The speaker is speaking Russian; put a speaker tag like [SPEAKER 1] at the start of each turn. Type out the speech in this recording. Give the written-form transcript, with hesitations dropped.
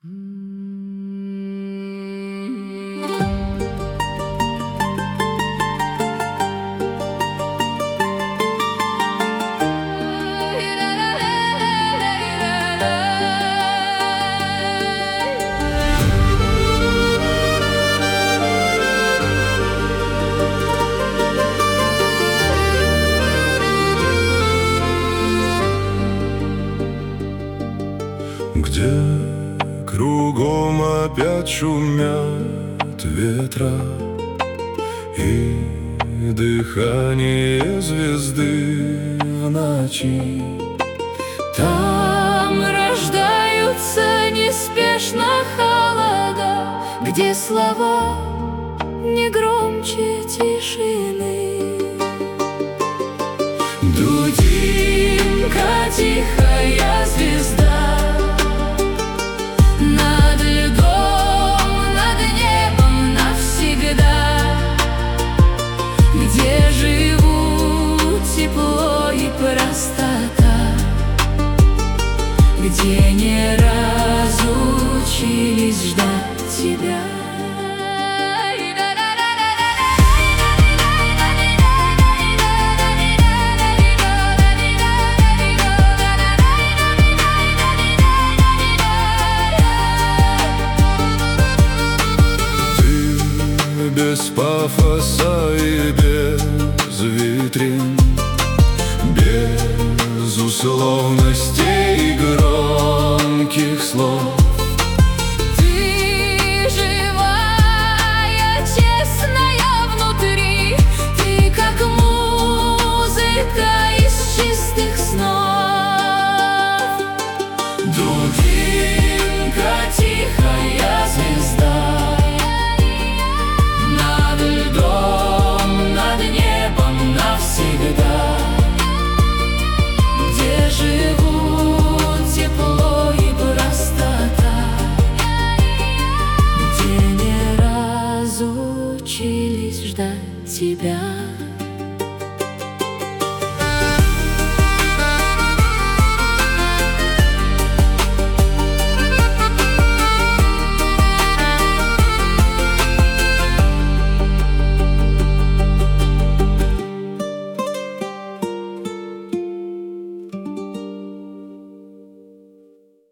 [SPEAKER 1] Где кругом опять шумят ветра, и дыхание звезды в ночи.
[SPEAKER 2] Там рождаются неспешно холода, где слова не громче тишины. Дудинка, тихая звезда, над льдом, над небом навсегда, где живут тепло и простота, где не разучились ждать тебя.
[SPEAKER 1] Без пафоса и без витрин, без условностей и громких слов.
[SPEAKER 2] Ты живая, честная внутри, ты как музыка из чистых снов.
[SPEAKER 1] Дудинка,
[SPEAKER 2] тихая звезда, навсегда, где живут тепло и простота, где не разучились ждать тебя.